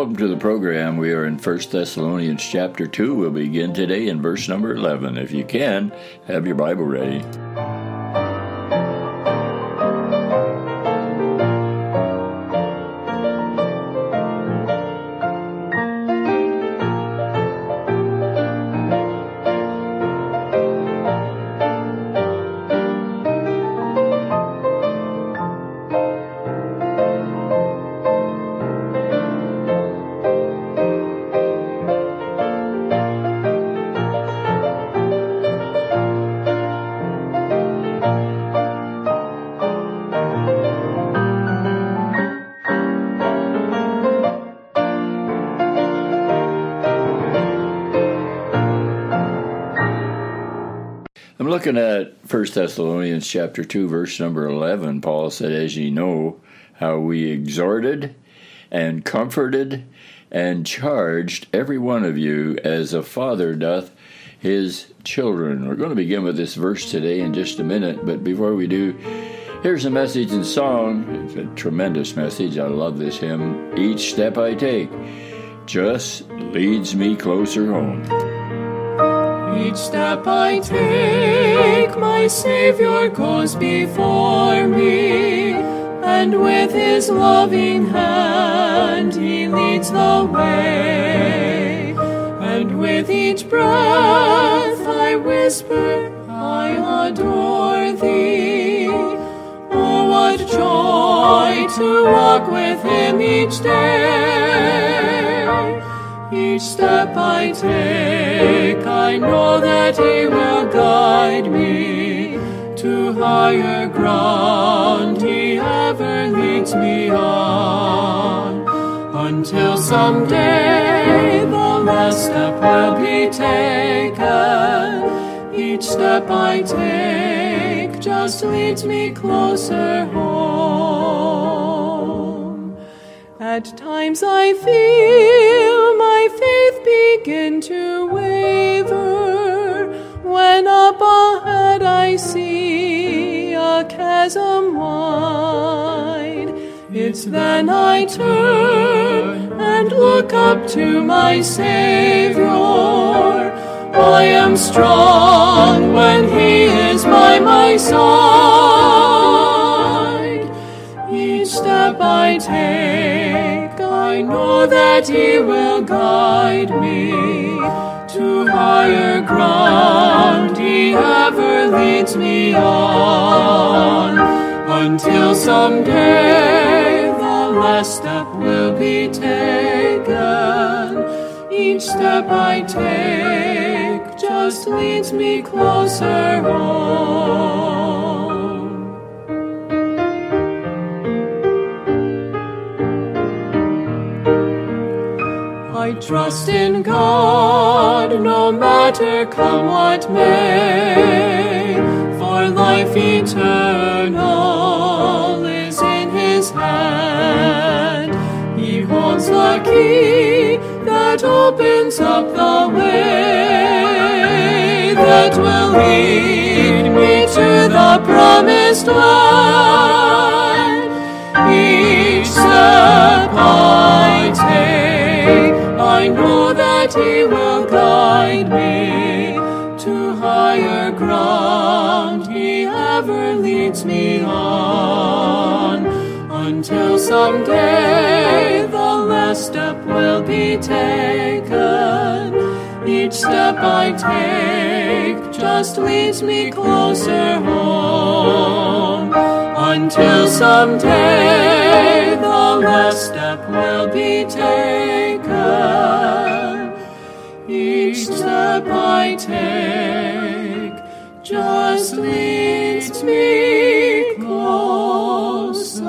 welcome to the program. We are in 1 Thessalonians chapter 2. We'll begin today in verse number 11. If you can, have your Bible ready. I'm looking at 1 Thessalonians chapter 2, verse number 11. Paul said, "As ye know, how we exhorted and comforted and charged every one of you as a father doth his children." We're going to begin with this verse today in just a minute, but before we do, here's a message in song. It's a tremendous message. I love this hymn. Each step I take just leads me closer home. Each step I take, my Savior goes before me, and with his loving hand he leads the way. And with each breath I whisper, I adore thee. Oh, what joy to walk with him each day. Each step I take, I know that he will guide me to higher ground. He ever leads me on, until someday the last step will be taken. Each step I take just leads me closer home. At times I feel my faith begin to waver, when up ahead I see a chasm wide. It's then I turn and look up to my Savior. I am strong when he is by my side. Each step I take, I know that he will guide me to higher ground. He ever leads me on, until someday the last step will be taken. Each step I take just leads me closer home. I trust in God, no matter come what may, for life eternal is in his hand. He holds the key that opens up the way that will lead me to the promised land. Each step I take, I know that he will guide me to higher ground. He ever leads me on, until someday the last step will be taken. Each step I take just leads me closer home, until someday the last step will be taken. Each step I take just leads me closer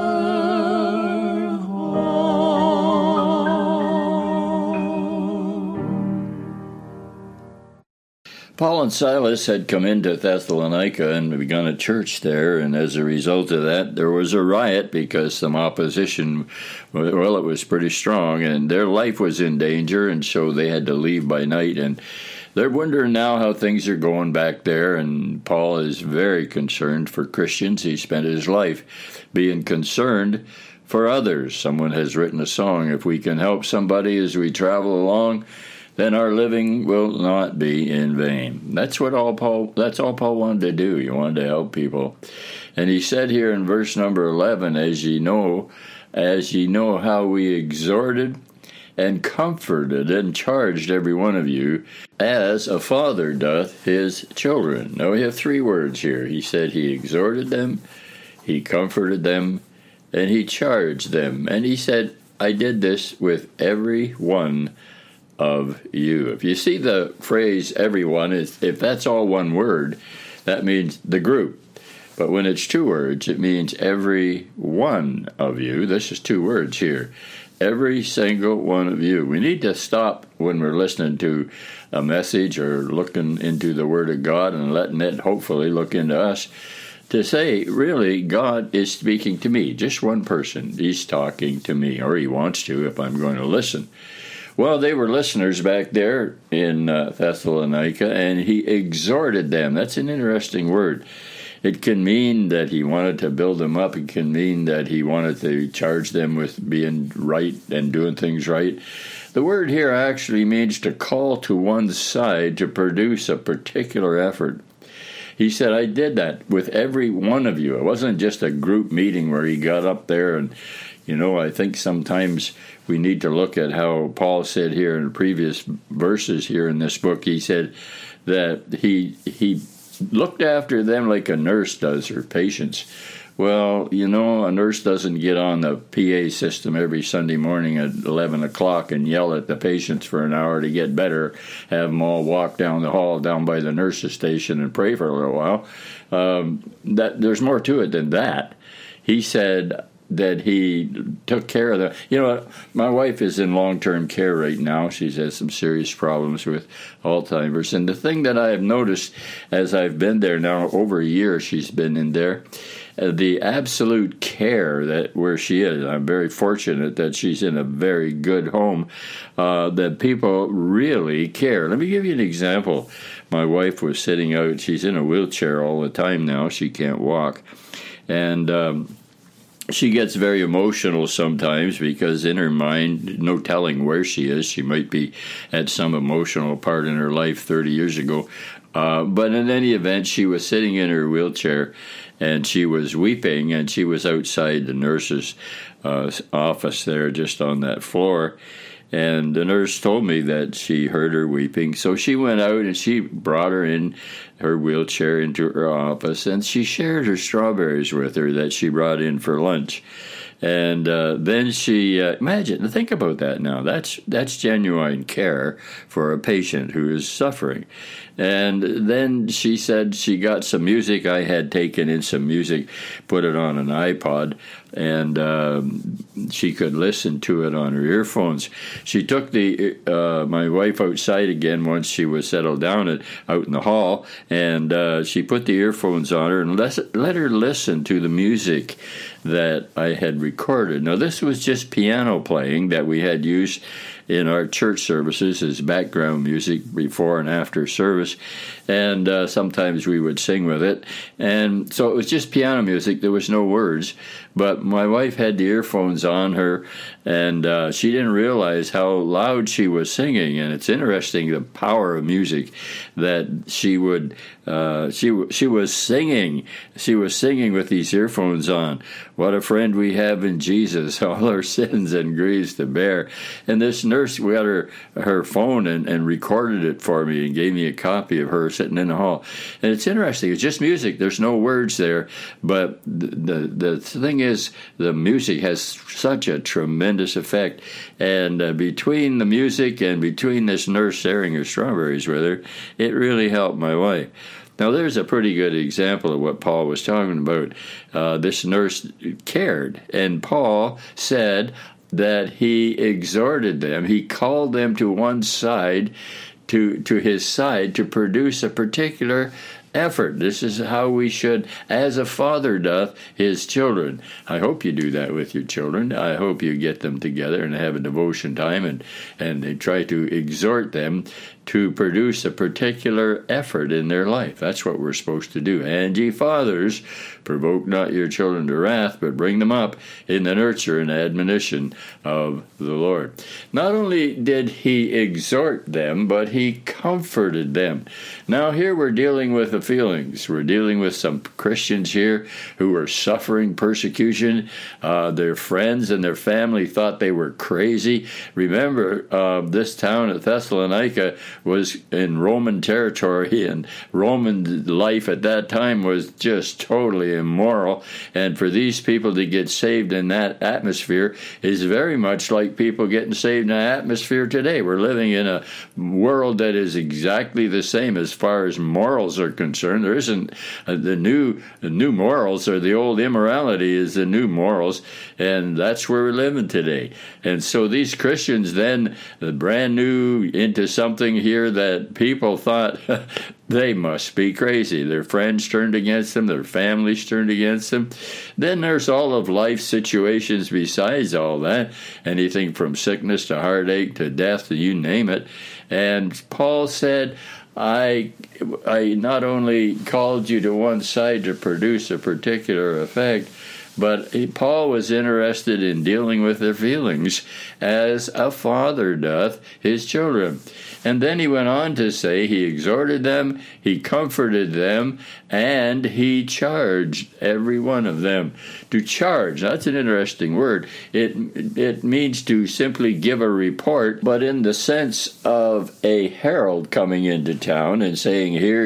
home. Paul and Silas had come into Thessalonica and begun a church there, and as a result of that, there was a riot because some opposition, well, it was pretty strong, and their life was in danger, and so they had to leave by night, and they're wondering now how things are going back there, and Paul is very concerned for Christians. He spent his life being concerned for others. Someone has written a song, if we can help somebody as we travel along, then our living will not be in vain. That's all Paul wanted to do. He wanted to help people. And he said here in verse number 11, as ye know how we exhorted and comforted and charged every one of you, as a father doth his children. Now we have three words here. He said he exhorted them, he comforted them, and he charged them. And he said, I did this with every one of you. If you see the phrase everyone, if that's all one word, that means the group. But when it's two words, it means every one of you. This is two words here. Every single one of you. We need to stop when we're listening to a message or looking into the Word of God and letting it hopefully look into us to say, really, God is speaking to me. Just one person. He's talking to me, or he wants to if I'm going to listen. Well, they were listeners back there in Thessalonica, and he exhorted them. That's an interesting word. It can mean that he wanted to build them up. It can mean that he wanted to charge them with being right and doing things right. The word here actually means to call to one side to produce a particular effort. He said, I did that with every one of you. It wasn't just a group meeting where he got up there and, I think sometimes we need to look at how Paul said here in the previous verses here in this book. He said that he looked after them like a nurse does her patients. Well, a nurse doesn't get on the PA system every Sunday morning at 11 o'clock and yell at the patients for an hour to get better, have them all walk down the hall down by the nurse's station and pray for a little while. That there's more to it than that. He said that he took care of them. My wife is in long-term care right now. She has some serious problems with Alzheimer's. And the thing that I have noticed as I've been there now, over a year she's been in there, the absolute care that where she is. I'm very fortunate that she's in a very good home, that people really care. Let me give you an example. My wife was sitting out. She's in a wheelchair all the time now. She can't walk. And she gets very emotional sometimes because in her mind, no telling where she is. She might be at some emotional part in her life 30 years ago. But in any event, she was sitting in her wheelchair and she was weeping, and she was outside the nurse's office there just on that floor. And the nurse told me that she heard her weeping. So she went out and she brought her in her wheelchair into her office, and she shared her strawberries with her that she brought in for lunch. And then she, think about that now. That's genuine care for a patient who is suffering. And then she said she got some music. I had taken in some music, put it on an iPod, and she could listen to it on her earphones. She took my wife outside again once she was settled down out in the hall, and she put the earphones on her and let her listen to the music that I had recorded. Now, this was just piano playing that we had used in our church services as background music before and after service, and sometimes we would sing with it. And so it was just piano music. There was no words, but my wife had the earphones on her, and she didn't realize how loud she was singing. And it's interesting, the power of music, that she would she was singing with these earphones on. What a friend we have in Jesus, all our sins and griefs to bear. And this nurse got her phone and recorded it for me and gave me a copy of her sitting in the hall. And it's interesting. It's just music. There's no words there. But the thing is, the music has such a tremendous effect. And between the music and between this nurse sharing her strawberries with her, it really helped my wife. Now, there's a pretty good example of what Paul was talking about. This nurse cared, and Paul said that he exhorted them. He called them to one side, to his side, to produce a particular effort. This is how we should, as a father doth his children. I hope you do that with your children. I hope you get them together and have a devotion time and they try to exhort them to produce a particular effort in their life. That's what we're supposed to do. And ye fathers, provoke not your children to wrath, but bring them up in the nurture and admonition of the Lord. Not only did he exhort them, but he comforted them. Now here we're dealing with the feelings. We're dealing with some Christians here who are suffering persecution. Their friends and their family thought they were crazy. Remember, this town of Thessalonica was in Roman territory, and Roman life at that time was just totally immoral. And for these people to get saved in that atmosphere is very much like people getting saved in an atmosphere today. We're living in a world that is exactly the same as far as morals are concerned. There isn't the new morals, or the old immorality is the new morals, and that's where we're living today. And so these Christians then, brand new into something here that people thought they must be crazy. Their friends turned against them. Their families turned against them. Then there's all of life's situations besides all that. Anything from sickness to heartache to death, you name it. And Paul said, I not only called you to one side to produce a particular effect, but Paul was interested in dealing with their feelings as a father doth his children. And then he went on to say he exhorted them, he comforted them, and he charged every one of them. To charge, that's an interesting word. It means to simply give a report, but in the sense of a herald coming into town and saying, hear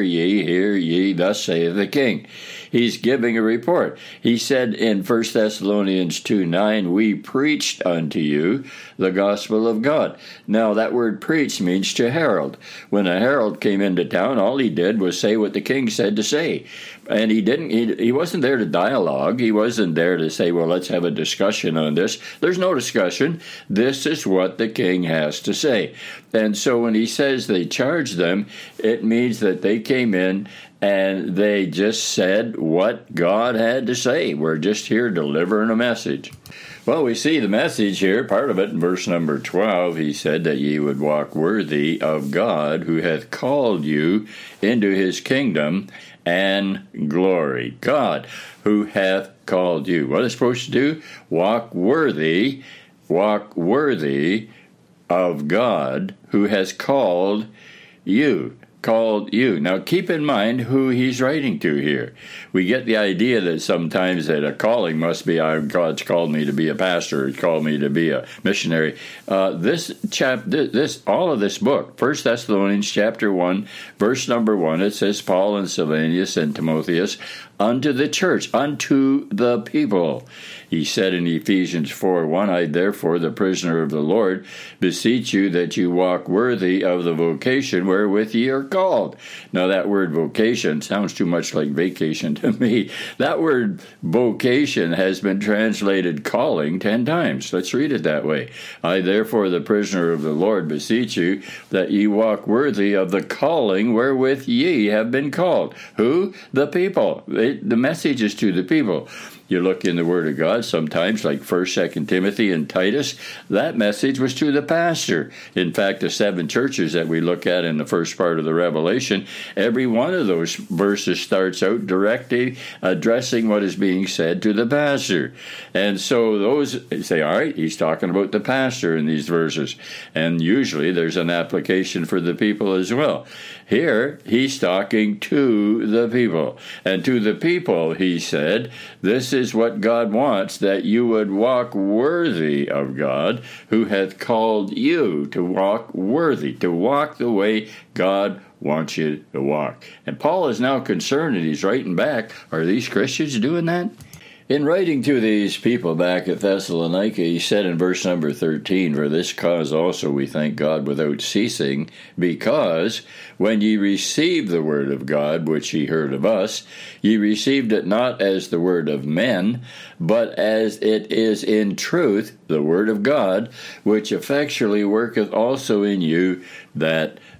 ye, thus saith the king. He's giving a report. He said in 1 Thessalonians 2:9, we preached unto you the gospel of God. Now that word preach means to herald. When a herald came into town, all he did was say what the king said to say. And he wasn't there to dialogue. He wasn't there to say, well, let's have a discussion on this. There's no discussion. This is what the king has to say. And so when he says they charged them, it means that they came in and they just said what God had to say. We're just here delivering a message. Well, we see the message here, part of it in verse number 12. He said that ye would walk worthy of God, who hath called you into his kingdom and glory. God, who hath called you. What is supposed to do? Walk worthy of God, who has called you. Now keep in mind who he's writing to here. We get the idea that sometimes that a calling must be, God's called me to be a pastor, He's called me to be a missionary. All of this book, 1 Thessalonians chapter 1, verse number 1, it says, Paul and Silvanus and Timotheus, unto the church, unto the people. He said in Ephesians 4:1, I therefore, the prisoner of the Lord, beseech you that you walk worthy of the vocation wherewith ye are called. Now that word vocation sounds too much like vacation to me. That word vocation has been translated calling 10 times. Let's read it that way. I therefore, the prisoner of the Lord, beseech you that ye walk worthy of the calling wherewith ye have been called. Who? The people. The message is to the people. You look in the Word of God sometimes, like 1st, 2nd Timothy, and Titus, that message was to the pastor. In fact, the 7 churches that we look at in the first part of the Revelation, every one of those verses starts out directly addressing what is being said to the pastor. And so those say, all right, he's talking about the pastor in these verses. And usually there's an application for the people as well. Here, he's talking to the people. And to the people, he said, this is what God wants, that you would walk worthy of God, who hath called you to walk worthy, to walk the way God wants you to walk. And Paul is now concerned, and he's writing back, are these Christians doing that? In writing to these people back at Thessalonica, he said in verse number 13, for this cause also we thank God without ceasing, because when ye received the word of God, which ye heard of us, ye received it not as the word of men, but as it is in truth the word of God, which effectually worketh also in you that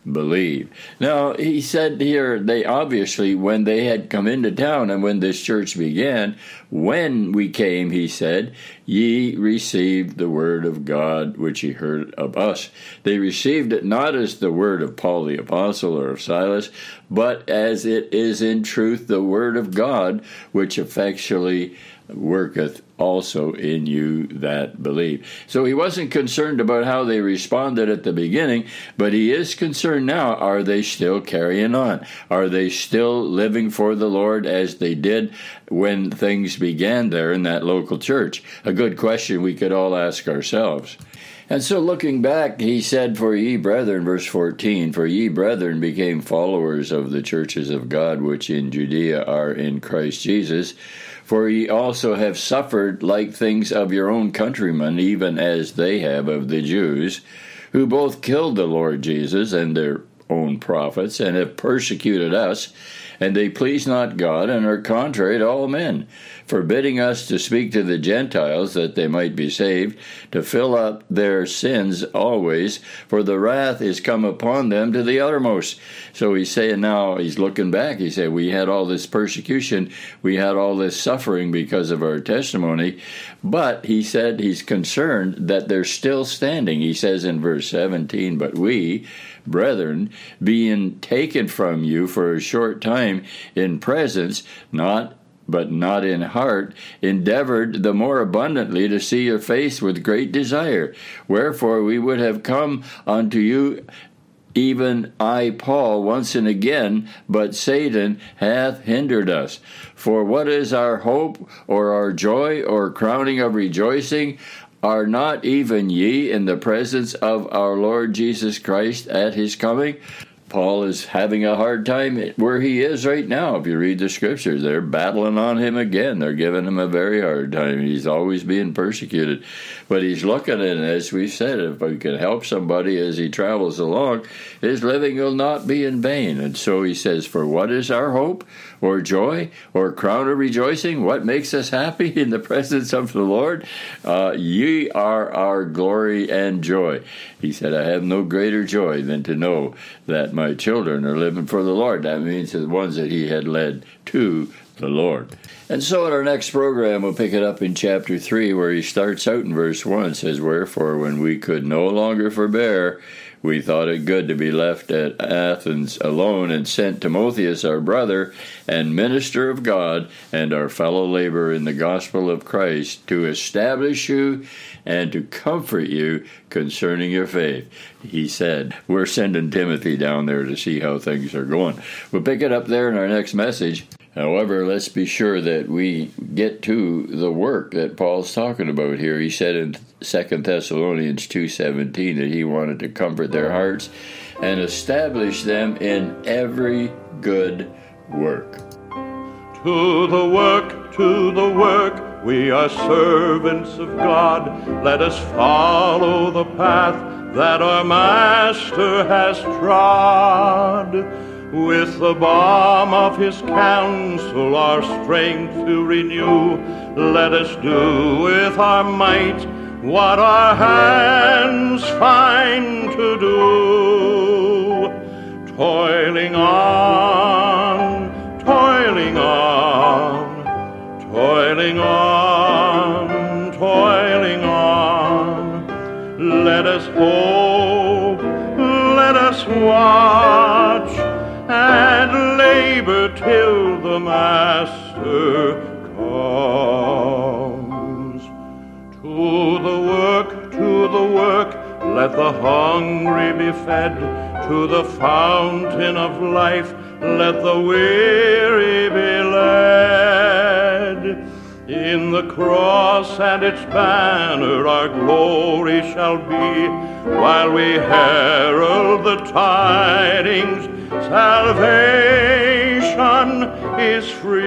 believe. Now, he said here, they obviously, when they had come into town and when this church began, when we came, he said, ye received the word of God, which ye heard of us. They received it not as the word of Paul the apostle or of Silas, but as it is in truth the word of God, which effectually worketh also in you that believe. So he wasn't concerned about how they responded at the beginning, but he is concerned now. Are they still carrying on? Are they still living for the Lord as they did when things began there in that local church? A good question we could all ask ourselves. And so looking back, he said, for ye brethren, verse 14, for ye brethren became followers of the churches of God, which in Judea are in Christ Jesus. For ye also have suffered like things of your own countrymen, even as they have of the Jews, who both killed the Lord Jesus and their own prophets, and have persecuted us, and they please not God, and are contrary to all men, forbidding us to speak to the Gentiles that they might be saved, to fill up their sins always, for the wrath is come upon them to the uttermost. So he's saying now, he's looking back, he said, we had all this persecution, we had all this suffering because of our testimony, but he said he's concerned that they're still standing. He says in verse 17, but we, brethren, being taken from you for a short time in presence, but not in heart, endeavored the more abundantly to see your face with great desire. Wherefore we would have come unto you, even I, Paul, once and again, but Satan hath hindered us. For what is our hope, or our joy, or crowning of rejoicing? Are not even ye in the presence of our Lord Jesus Christ at his coming? Paul is having a hard time where he is right now. If you read the scriptures, they're battling on him again. They're giving him a very hard time. He's always being persecuted. But he's looking at it, as we said, if we can help somebody as he travels along, his living will not be in vain. And so he says, for what is our hope, or joy, or crown of rejoicing? What makes us happy in the presence of the Lord? Ye are our glory and joy. He said, I have no greater joy than to know that my children are living for the Lord. That means the ones that he had led to the Lord. And so in our next program, we'll pick it up in chapter 3, where he starts out in verse 1, says, wherefore, when we could no longer forbear, we thought it good to be left at Athens alone, and sent Timotheus, our brother and minister of God, and our fellow laborer in the gospel of Christ, to establish you and to comfort you concerning your faith. He said, we're sending Timothy down there to see how things are going. We'll pick it up there in our next message. However, let's be sure that we get to the work that Paul's talking about here. He said in 2 Thessalonians 2:17 that he wanted to comfort their hearts and establish them in every good work. To the work, we are servants of God. Let us follow the path that our Master has trod. With the balm of his counsel our strength to renew, let us do with our might what our hands find to do. Toiling on, toiling on, toiling on, toiling on. Let us hope, let us watch, and labor till the Master comes. To the work, let the hungry be fed. To the fountain of life, let the weary be led. In the cross and its banner our glory shall be, while we herald the tidings, salvation is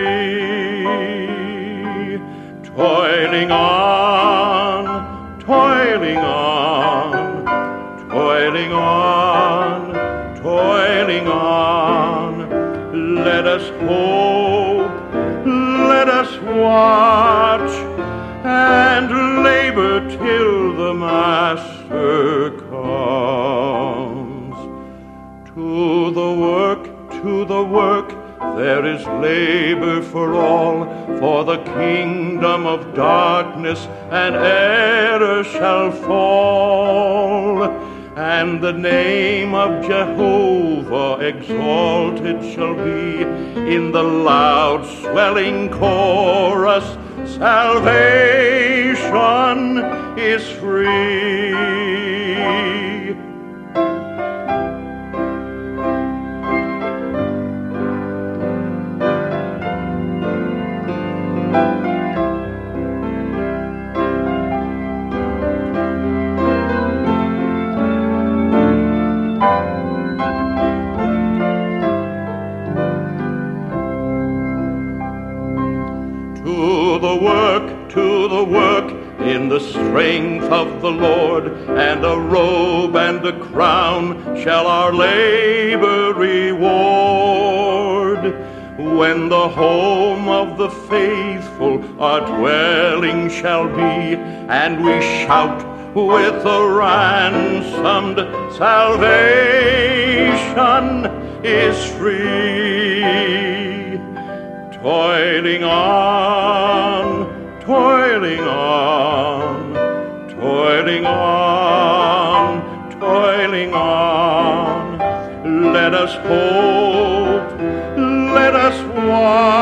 free. Toiling on, toiling on, toiling on, toiling on. Let us hope, let us watch, and labor till the Master comes. To the work, there is labor for all, for the kingdom of darkness and error shall fall, and the name of Jehovah exalted shall be in the loud swelling chorus. Salvation is free. To the work, in the strength of the Lord, and a robe and a crown shall our labor reward. When the home of the faithful our dwelling shall be, and we shout with a ransomed, salvation is free. Toiling on, toiling on, toiling on, toiling on. Let us hope, let us watch.